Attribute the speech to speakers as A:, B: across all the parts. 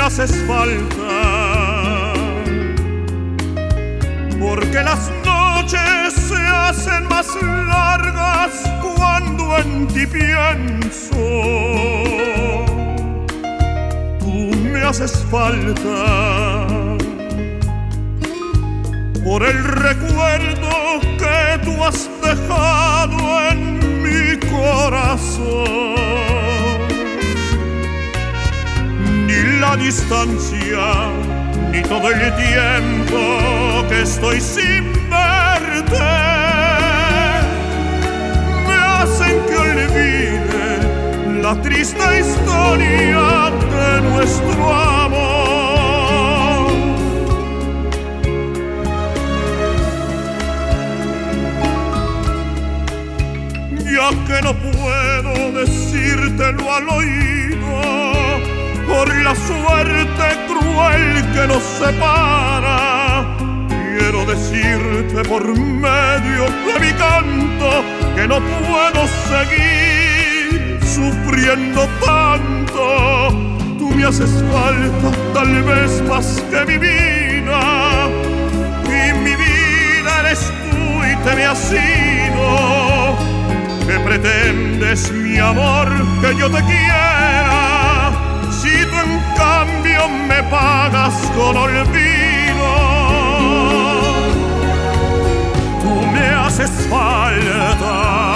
A: haces falta, porque las noches se hacen más largas cuando en ti pienso. Tú me haces falta por el recuerdo que tú has dejado en mi corazón. Ni la distancia, ni todo el tiempo que estoy sin verte me hacen que olvide la triste historia de nuestro amor. Ya que no puedo decírtelo al oído por la suerte cruel que nos separa, quiero decirte por medio de mi canto que no puedo seguir sufriendo tanto. Tú me haces falta tal vez más que mi vida, y mi vida eres tú y te me has ido. ¿Qué pretendes, mi amor, que yo te quiera, si tú en cambio me pagas con olvido? Tú me haces falta.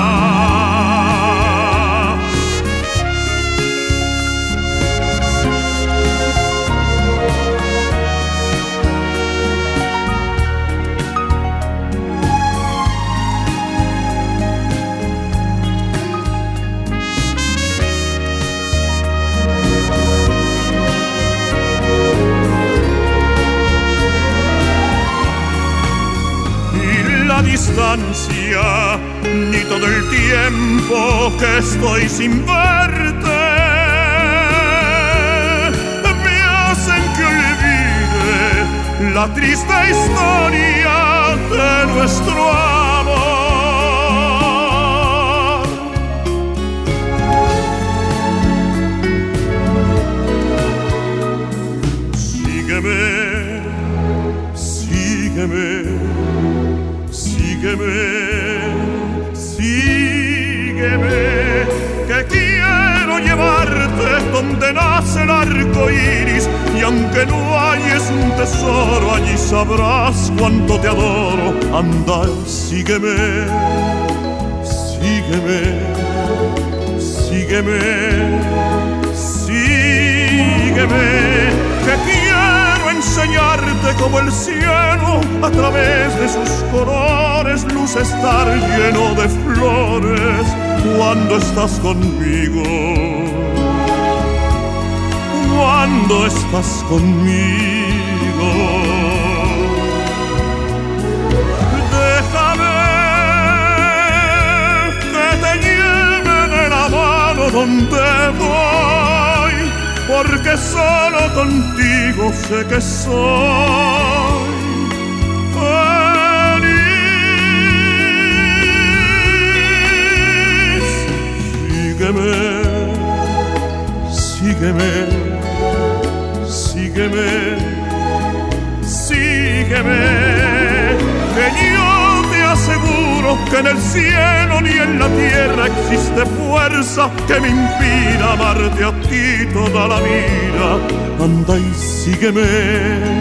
A: Distancia, ni todo el tiempo que estoy sin verte me hacen que olvide la triste historia de nuestro amor. Sígueme, sígueme, sígueme, sígueme, que quiero llevarte donde nace el arco iris, y aunque no halles un tesoro, allí sabrás cuánto te adoro. Anda, sígueme, sígueme, sígueme, sígueme, que quiero enseñarte como el cielo a través de sus colores luce estar lleno de flores cuando estás conmigo, cuando estás conmigo. Déjame que te lleve de la mano donde voy, porque solo contigo sé que soy feliz. Sígueme, sígueme, sígueme, sígueme, que yo te aseguro que en el cielo ni en la tierra existe fuerza que me impida amarte a ti toda la vida. Anda y sígueme,